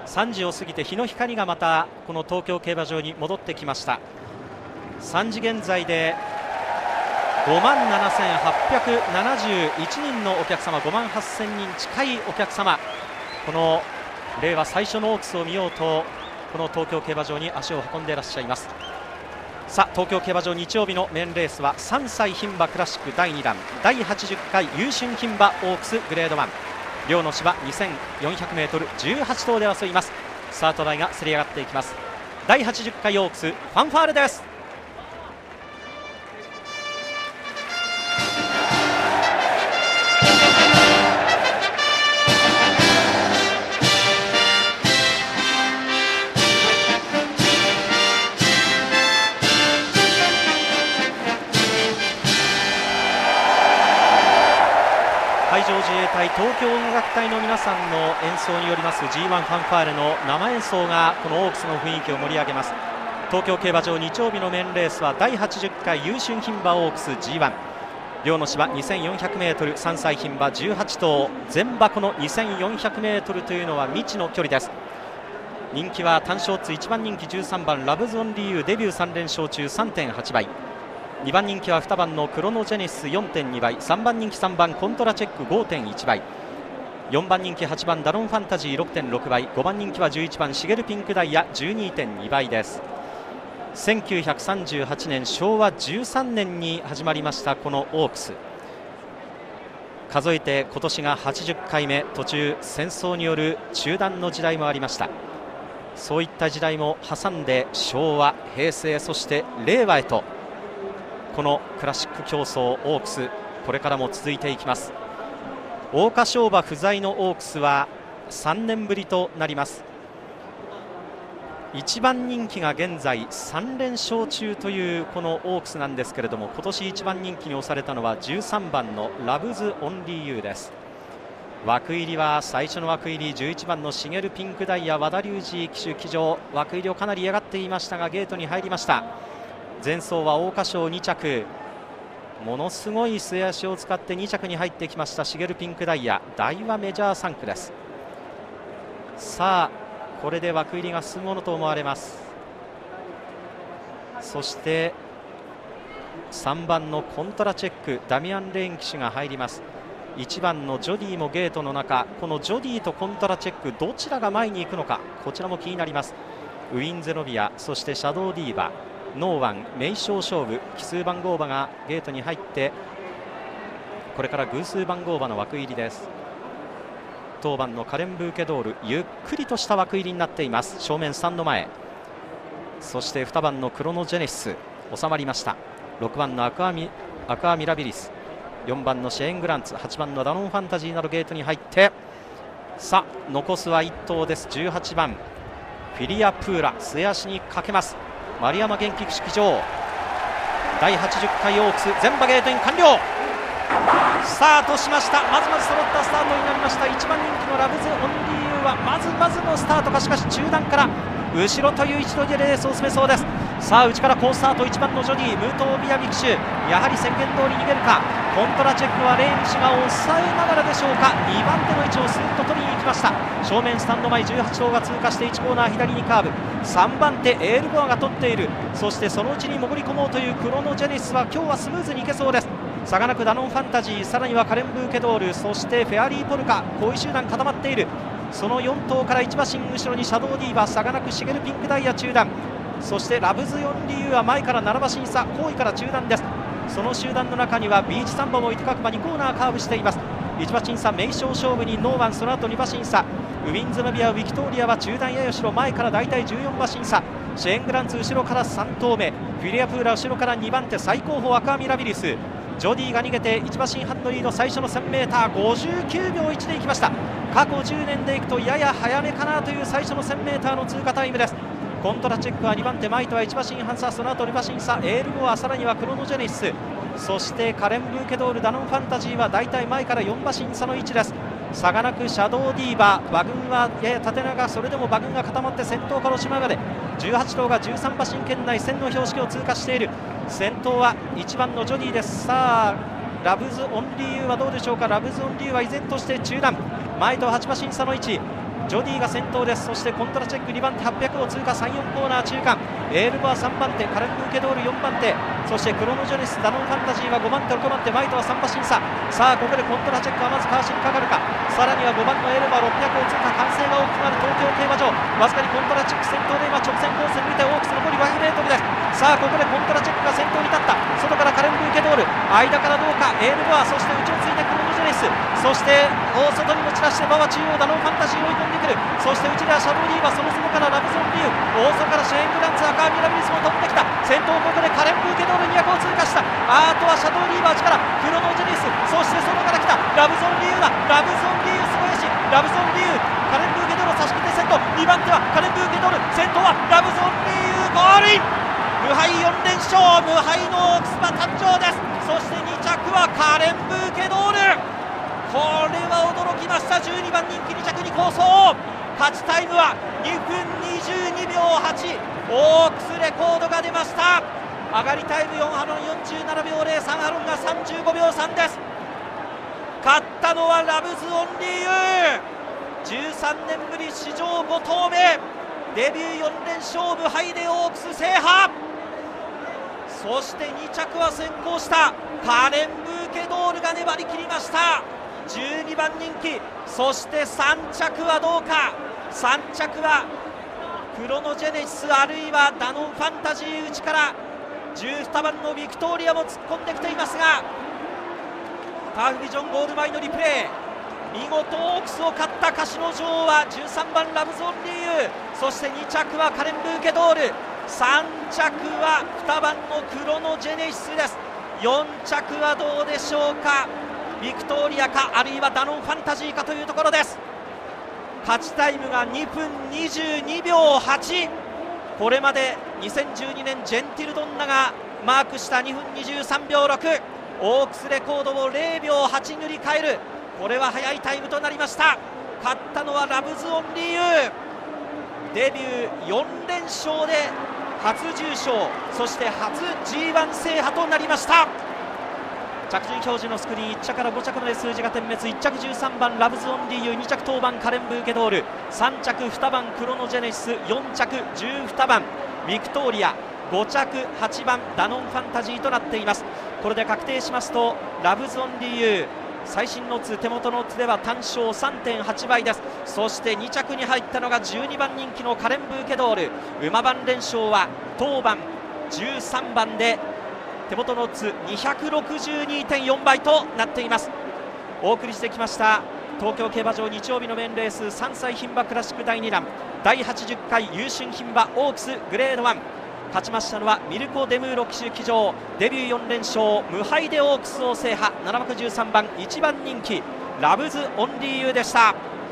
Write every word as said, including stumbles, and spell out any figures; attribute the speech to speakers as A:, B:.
A: さんじを過ぎて日の光がまたこの東京競馬場に戻ってきました。さんじ現在でごまんななせんはっぴゃくななじゅういちにんのお客様、ごまんはっせんにん近いお客様、この令和最初のオークスを見ようとこの東京競馬場に足を運んでいらっしゃいます。さあ東京競馬場日曜日のメインレースはさんさい牝馬クラシックだいにだんだいはちじゅっかい優春牝馬オークスグレードワン、両の芝 にせんよんひゃくメートル じゅうはち頭で争います。スタート台がせり上がっていきます。だいはちじゅっかいオークスファンファーレです。海上自衛隊東京音楽隊の皆さんの演奏によります ジーワン ファンファーレの生演奏がこのオークスの雰囲気を盛り上げます。東京競馬場日曜日のメインレースはだいはちじゅっかい優春牝馬オークス ジーワン、 両の芝 にせんよんひゃくメートル、さんさい牝馬じゅうはち頭、全馬この にせんよんひゃくメートルというのは未知の距離です。人気は単勝通いちばん人気じゅうさんばんラブズオンリーユーデビューさん連勝中 さんてんはちばい、にばん人気はにばんのクロノジェネシス よんてんにばい、さんばん人気さんばんコントラチェック ごてんいちばい、よんばん人気はちばんダノンファンタジー ろくてんろくばい、ごばん人気はじゅういちばんシゲルピンクダイヤ じゅうにてんにばいです。せんきゅうひゃくさんじゅうはちねんしょうわじゅうさんねんに始まりましたこのオークス、数えて今年がはちじゅっかいめ、途中戦争による中断の時代もありました。そういった時代も挟んで昭和、平成、そして令和へとこのクラシック競争オークス、これからも続いていきます。桜花賞馬不在のオークスはさんねんぶりとなります。いちばん人気が現在さん連勝中というこのオークスなんですけれども、今年いちばん人気に押されたのはじゅうさんばんのラブズオンリーユーです。枠入りは最初の枠入りじゅういちばんのシゲルピンクダイヤ和田龍二騎手騎乗、枠入りをかなり嫌がっていましたがゲートに入りました。前走は桜花賞に着、ものすごい末脚を使ってに着に入ってきましたシゲルピンクダイヤ、大和メジャーさん区です。さあこれで枠入りが進むものと思われます。そしてさんばんのコントラチェックダミアン・レーン騎手が入ります。いちばんのジョディもゲートの中、このジョディとコントラチェックどちらが前に行くのか、こちらも気になります。ウィンゼノビア、そしてシャドウディーバ、ノーワン、名称勝負、奇数番号馬がゲートに入ってこれから偶数番号馬の枠入りです。当番のカレンブーケドール、ゆっくりとした枠入りになっています。正面スタンド前、そしてにばんのクロノジェネシス収まりました。ろくばんのアクアミ、アクアミラビリス、よんばんのシェーングランツ、はちばんのダノンファンタジーなどゲートに入って、さあ残すはいっ頭です。じゅうはちばんフィリアプーラ、末脚にかけます。丸山元気騎手騎乗、だいはちじゅっかいオークス全馬ゲートイン完了。スタートしました。まずまず揃ったスタートになりました。いちばん人気のラブズオンリーユーはまずまずのスタートが、しかし中段から後ろという一度でレースを進めそうです。さあ内から好スタート、いちばんのジョディ、ムートービアミ騎手、やはり宣言通り逃げるか。コントラチェックはレーン騎手が抑えながらでしょうか。にばん手の位置をスーッと取りに行きました。正面スタンド前じゅうはち頭が通過していちコーナー左にカーブ、さんばん手エールボアが取っている。そしてそのうちに潜り込もうというクロノジェネシスは今日はスムーズにいけそうです。差がなくダノンファンタジー、さらにはカレンブーケドール、そしてフェアリーポルカ、後位集団固まっている。そのよん頭からいち馬身後ろにシャドウディーバー、差がなくシゲルピンクダイヤ中段、そしてラブズオンリーユーは前からなな馬身差、後位から中段です。その集団の中にはビーチサンバもいて各馬にコーナーカーブしています。いち馬身差名称勝負にノーワン、その後に馬身差、ウィンズノビア、ウィキトーリアは中段や後ろ、前からだいたいじゅうよん馬身差、シェーングランツ後ろからさん頭目、フィリアプーラ後ろからにばん手、最高峰アクアミラビリス、ジョディが逃げていち馬身半のリード、最初の せんメーターごじゅうきゅうびょういちでいきました。過去じゅうねんでいくとやや早めかなという最初の せんメーターの通過タイムです。コントラチェックはにばん手、前とはいち馬身半差、その後に馬身差、エールボア、さらにはクロノジェネシス、そしてカレンブーケドール、ダノンファンタジーはだいたい前からよん馬身差の位置です。差がなくシャドウディーバー、馬群はやや縦長、それでも馬群が固まって先頭からおしまいまでじゅうはち頭がじゅうさん馬身圏内、線の標識を通過している。先頭はいちばんのジョディです。さあラブズオンリーユーはどうでしょうか。ラブズオンリーユーは依然として中段、前とはち馬身差の位置、 ジョディが先頭です。そしてコントラチェックにばん手はっぴゃくを通過、さん、よんコーナー中間、エールボアさんばん手、カレン・ブーケドールよんばん手、そしてクロノジェネシス、ダノンファンタジーはごばん手、ろくばん手、マイトはさん馬審査。さあここでコントラチェックはまずかわしにかかるか、さらにはごばんのエールボアろっぴゃくを通過、歓声が大きくなる東京競馬場、わずかにコントラチェック先頭で今直線コースに向いてオークス残りごひゃくメートルです。さあここでコントラチェックが先頭に立った、外からカレン・ブーケドール、間からどうかエールボア、そして内をついてクロノジェネシス、そして大外に持ち出して馬場中央、ダノンファンタジー追い込んでくる、そして内ではシャドウディーバ、その外からラブゾンビュー、大外からシェーングランツ、赤網ラビリスも飛んできた、先頭ここでカレン・ブーケドールにひゃくを通過した、あとはシャドウディーバー力、クロノジェネシス、そして外から来たラブゾンビューだ、ラブゾンビューすごいし、ラブゾンビュー、カレン・ブーケドールを差し切って先頭、にばん手はカレン・ブーケドール、先頭はラブゾンビュー、ゴールイン、無敗よん連勝、無敗のオークス馬誕生です。そしてに着はカレン・ブーケドール、これは驚きました。じゅうにばん人気に着に構想、勝ちタイムはにふんにじゅうにびょうはち、オークスレコードが出ました。上がりタイムよんハロンよんじゅうななびょうゼロさん、ハロンがさんじゅうごびょうさんです。勝ったのはラブズオンリーユー、じゅうさんねんぶり史上ご頭目、デビューよん連勝、無敗でオークス制覇。そしてに着は先行したカレン・ブーケドールが粘り切りました。じゅうにばん人気、そしてさん着はどうか、さん着はクロノジェネシス、あるいはダノンファンタジー、内からじゅうにばんのビクトリアも突っ込んできていますが、ターフビジョンゴール前のリプレイ、見事オークスを勝ったカシノ女王はじゅうさんばんラブゾンリーユ、そしてに着はカレン・ブーケドール、さん着はにばんのクロノジェネシスです。よん着はどうでしょうか、ビクトリアか、あるいはダノンファンタジーかというところです。勝ちタイムがにふんにじゅうにびょうはち、これまでにせんじゅうにねんジェンティルドンナがマークしたにふんにじゅうさんびょうろく、オークスレコードをゼロびょうはち塗り替える、これは速いタイムとなりました。勝ったのはラブズオンリーユー、デビューよん連勝で初重賞、そして初 ジーワン 制覇となりました。着順表示のスクリーン、いっ着からご着まで数字が点滅、いっ着じゅうさんばんラブズオンリーユー、に着当番カレン・ブーケドール、さん着にばんクロノジェネシス、よん着じゅうにばんビクトリア、ご着はちばんダノンファンタジーとなっています。これで確定しますとラブズオンリーユー、最新の図、手元の図では単勝 さんてんはち 倍です。そしてに着に入ったのがじゅうにばん人気のカレン・ブーケドール、馬番連勝は当番じゅうさんばんで手元の図 にひゃくろくじゅうにてんよん 倍となっています。お送りしてきました東京競馬場日曜日のメインレース、さんさい牝馬クラシックだいにだん、だいはちじゅっかい優春牝馬オークスグレードワン、勝ちましたのはミルコ・デムーロ騎手騎乗、デビューよん連勝、無敗でオークスを制覇、ななばくじゅうさんばんいちばん人気ラブズオンリーユーでした。